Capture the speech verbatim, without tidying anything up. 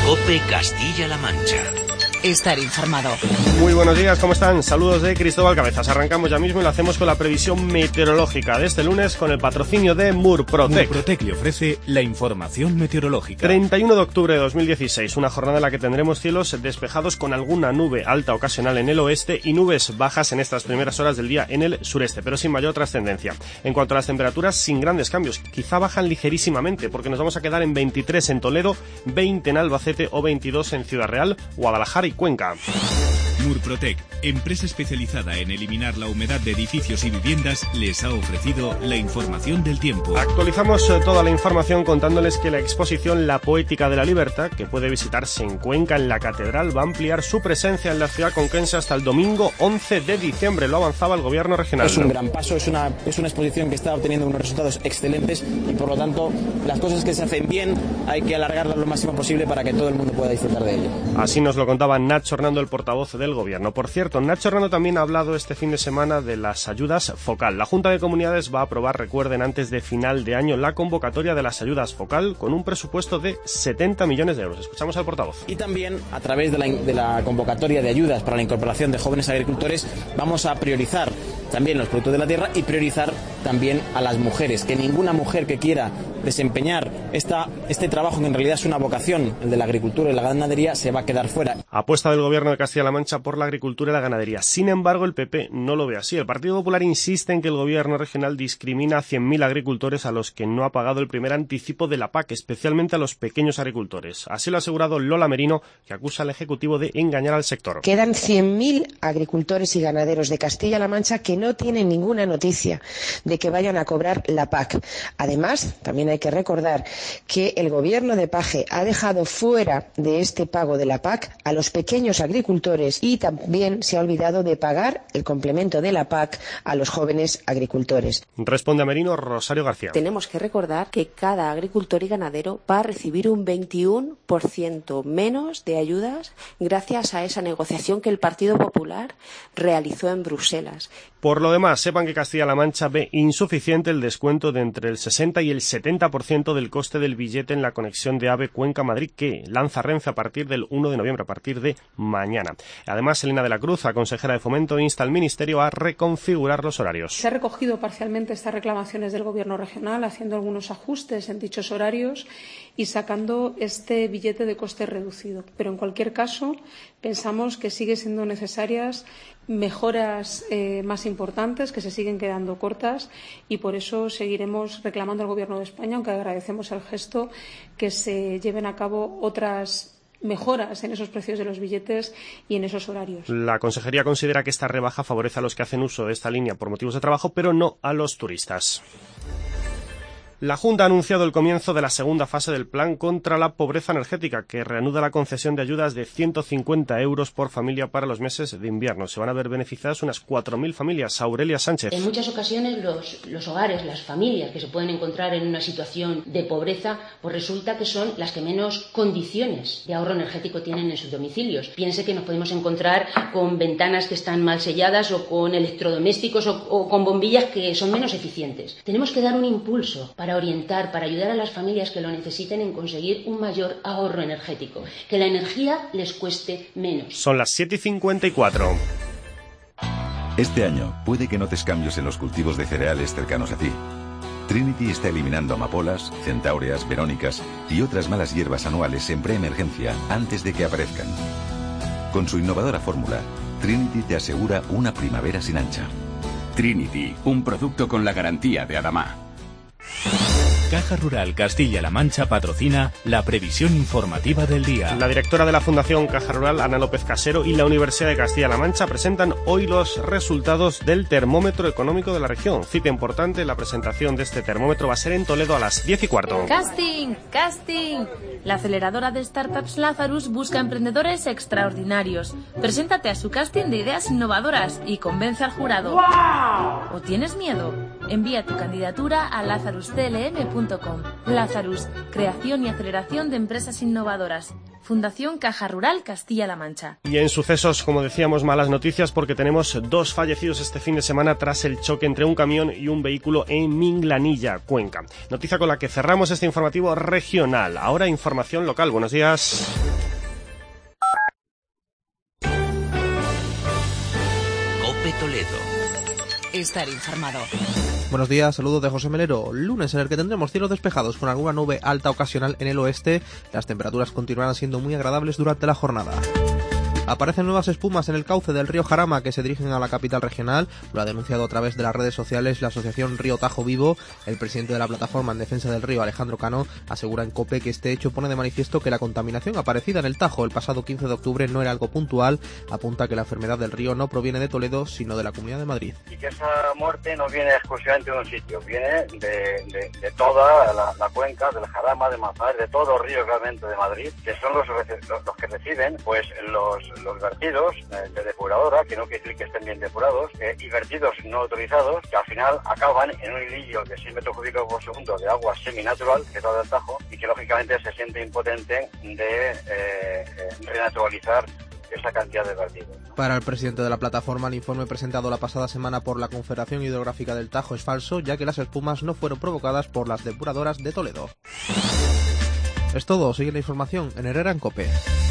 COPE Castilla-La Mancha. Estar informado. Muy buenos días, ¿cómo están? Saludos de Cristóbal Cabezas. Arrancamos ya mismo y lo hacemos con la previsión meteorológica de este lunes con el patrocinio de Murprotec. Murprotec le ofrece la información meteorológica. treinta y uno de octubre de dos mil dieciséis, una jornada en la que tendremos cielos despejados con alguna nube alta ocasional en el oeste y nubes bajas en estas primeras horas del día en el sureste, pero sin mayor trascendencia. En cuanto a las temperaturas, sin grandes cambios, quizá bajan ligerísimamente porque nos vamos a quedar en veintitrés en Toledo, veinte en Albacete o veintidós en Ciudad Real, Guadalajara y Cuenca. Murprotec, empresa especializada en eliminar la humedad de edificios y viviendas, les ha ofrecido la información del tiempo. Actualizamos eh, toda la información contándoles que la exposición La Poética de la Libertad, que puede visitarse en Cuenca en la Catedral, va a ampliar su presencia en la ciudad conquense hasta el domingo once de diciembre. Lo avanzaba el gobierno regional. Es un gran paso, es una, es una exposición que está obteniendo unos resultados excelentes y por lo tanto las cosas que se hacen bien hay que alargarlas lo máximo posible para que todo el mundo pueda disfrutar de ello. Así nos lo contaba Nacho Hernando, el portavoz del gobierno. Por cierto, Nacho Hernando también ha hablado este fin de semana de las ayudas FOCAL. La Junta de Comunidades va a aprobar, recuerden, antes de final de año la convocatoria de las ayudas FOCAL con un presupuesto de setenta millones de euros. Escuchamos al portavoz. Y también, a través de la, de la convocatoria de ayudas para la incorporación de jóvenes agricultores, vamos a priorizar también los productos de la tierra y priorizar también a las mujeres. Que ninguna mujer que quiera desempeñar esta, este trabajo, que en realidad es una vocación, el de la agricultura y la ganadería, se va a quedar fuera. Apuesta del gobierno de Castilla-La Mancha por la agricultura y la ganadería. Sin embargo, el P P no lo ve así. El Partido Popular insiste en que el gobierno regional discrimina a cien mil agricultores a los que no ha pagado el primer anticipo de la P A C, especialmente a los pequeños agricultores. Así lo ha asegurado Lola Merino, que acusa al Ejecutivo de engañar al sector. Quedan cien mil agricultores y ganaderos de Castilla-La Mancha que no tienen ninguna noticia de que vayan a cobrar la P A C. Además, también hay que recordar que el gobierno de Paje ha dejado fuera de este pago de la P A C a los pequeños agricultores y también se ha olvidado de pagar el complemento de la P A C a los jóvenes agricultores. Responde a Merino Rosario García. Tenemos que recordar que cada agricultor y ganadero va a recibir un veintiuno por ciento menos de ayudas gracias a esa negociación que el Partido Popular realizó en Bruselas. Por lo demás, sepan que Castilla-La Mancha ve insuficiente el descuento de entre el sesenta y el setenta por ciento del coste del billete en la conexión de AVE Cuenca-Madrid que lanza Renfe a partir del uno de noviembre, a partir de mañana. Además, Elena de la Cruz, la consejera de Fomento, insta al Ministerio a reconfigurar los horarios. Se ha recogido parcialmente estas reclamaciones del Gobierno regional, haciendo algunos ajustes en dichos horarios y sacando este billete de coste reducido. Pero, en cualquier caso, pensamos que sigue siendo necesarias mejoras eh, más importantes que se siguen quedando cortas y por eso seguiremos reclamando al Gobierno de España, aunque agradecemos el gesto, que se lleven a cabo otras mejoras en esos precios de los billetes y en esos horarios. La Consejería considera que esta rebaja favorece a los que hacen uso de esta línea por motivos de trabajo, pero no a los turistas. La Junta ha anunciado el comienzo de la segunda fase del Plan contra la Pobreza Energética, que reanuda la concesión de ayudas de ciento cincuenta euros por familia para los meses de invierno. Se van a ver beneficiadas unas cuatro mil familias. Aurelia Sánchez. En muchas ocasiones los, los hogares, las familias que se pueden encontrar en una situación de pobreza, pues resulta que son las que menos condiciones de ahorro energético tienen en sus domicilios. Piense que nos podemos encontrar con ventanas que están mal selladas o con electrodomésticos o, o con bombillas que son menos eficientes. Tenemos que dar un impulso para para orientar, para ayudar a las familias que lo necesiten en conseguir un mayor ahorro energético, que la energía les cueste menos. Son las siete y cincuenta y cuatro. Este año puede que notes cambios en los cultivos de cereales cercanos a ti. Trinity está eliminando amapolas, centáureas, verónicas y otras malas hierbas anuales en preemergencia antes de que aparezcan. Con su innovadora fórmula, Trinity te asegura una primavera sin ancha. Trinity, un producto con la garantía de Adamá. Caja Rural Castilla-La Mancha patrocina la previsión informativa del día. La directora de la Fundación Caja Rural, Ana López Casero, y la Universidad de Castilla-La Mancha presentan hoy los resultados del termómetro económico de la región. Cita importante, la presentación de este termómetro va a ser en Toledo a las diez y cuarto. Casting, casting. La aceleradora de startups Lazarus busca emprendedores extraordinarios. Preséntate a su casting de ideas innovadoras y convence al jurado. ¡Wow! ¿O tienes miedo? Envía tu candidatura a lazarus t l m punto com. Lazarus, creación y aceleración de empresas innovadoras. Fundación Caja Rural Castilla-La Mancha. Y en sucesos, como decíamos, malas noticias porque tenemos dos fallecidos este fin de semana tras el choque entre un camión y un vehículo en Minglanilla, Cuenca. Noticia con la que cerramos este informativo regional. Ahora información local. Buenos días. COPE Toledo. Estar informado. Buenos días, saludos de José Melero. Lunes en el que tendremos cielos despejados con alguna nube alta ocasional en el oeste. Las temperaturas continuarán siendo muy agradables durante la jornada. Aparecen nuevas espumas en el cauce del río Jarama que se dirigen a la capital regional. Lo ha denunciado a través de las redes sociales la asociación Río Tajo Vivo. El presidente de la plataforma en defensa del río, Alejandro Cano, asegura en COPE que este hecho pone de manifiesto que la contaminación aparecida en el Tajo el pasado quince de octubre no era algo puntual. Apunta que la enfermedad del río no proviene de Toledo, sino de la Comunidad de Madrid. Y que esa muerte no viene exclusivamente de un sitio, viene de, de, de toda la, la cuenca, del Jarama, de Manzanares, de todos los ríos realmente de Madrid, que son los, los, los que reciben pues los los vertidos eh, de depuradora, que no quiere decir que estén bien depurados, eh, y vertidos no autorizados, que al final acaban en un hilillo de seis metros cúbicos por segundo de agua seminatural, que es la del Tajo, y que lógicamente se siente impotente de eh, eh, renaturalizar esa cantidad de vertidos. Para el presidente de la plataforma, el informe presentado la pasada semana por la Confederación Hidrográfica del Tajo es falso, ya que las espumas no fueron provocadas por las depuradoras de Toledo. Es todo, sigue la información en Herrera en COPE.